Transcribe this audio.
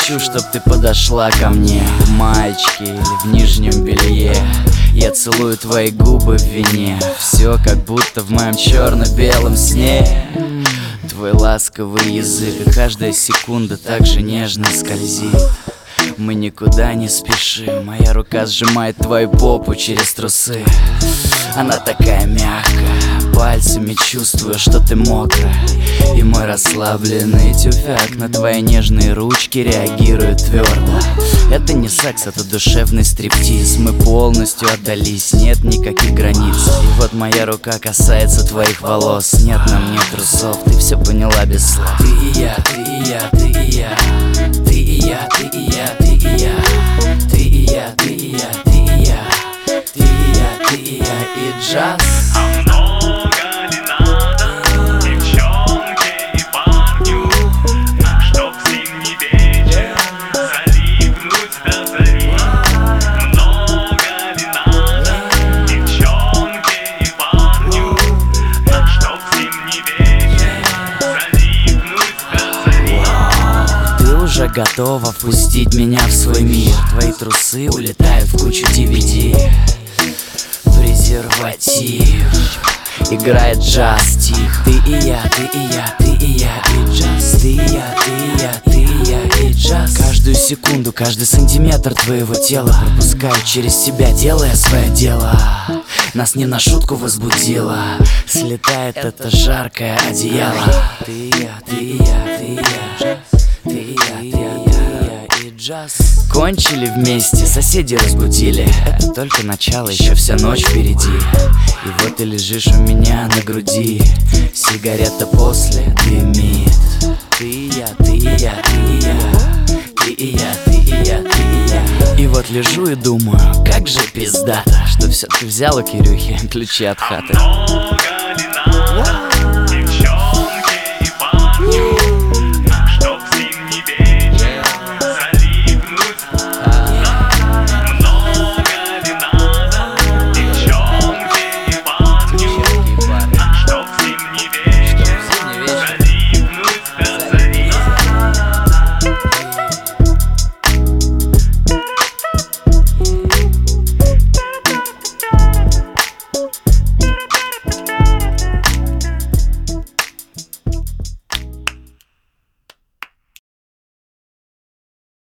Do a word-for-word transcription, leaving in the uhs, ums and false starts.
хочу, чтоб ты подошла ко мне в маечке или в нижнем белье. Я целую твои губы в вине, все как будто в моем черно-белом сне. Твой ласковый язык, и каждая секунда так же нежно скользит. Мы никуда не спешим, моя рука сжимает твою попу через трусы. Она такая мягкая, пальцами чувствую, что ты мокрая. И мой расслабленный тюфяк на твои нежные ручки реагирует твердо. Это не секс, это душевный стриптиз. Мы полностью отдались, нет никаких границ. И вот моя рука касается твоих волос. Нет на мне трусов, ты все поняла без слов. Ты и я, ты и я, ты и я. Ты и я, ты и я, ты и я. Ты и я, ты и я, ты и я. Ты и я, ты и я и джаз. А много ли надо девчонке и парню, чтоб зимний вечер залипнуть до зари? Много ли надо девчонке и парню, чтоб зимний вечер залипнуть до зари? Ты уже готова впустить меня в свой мир. Твои трусы улетают в кучу ди ви ди. Презерватив. Играет джаз тих. Ты и я, ты и я, ты и я и джаз. Ты и я, ты и я, ты и я и джаз. Каждую секунду, каждый сантиметр твоего тела пропускаю через себя, делая свое дело. Нас не на шутку возбудило. Слетает это жаркое одеяло. Ты и я, ты и я, ты и я. Ты и я, ты и я, ты и я и джаз. Кончили вместе, соседи разбудили. Это только начало, еще вся ночь впереди. И вот ты лежишь у меня на груди. Сигарета после дымит. Ты и я, ты и я, ты и я. Ты и я, ты и я, ты и я. И вот лежу и думаю, как же пиздато, что все-таки взял у Кирюхи ключи от хаты. Много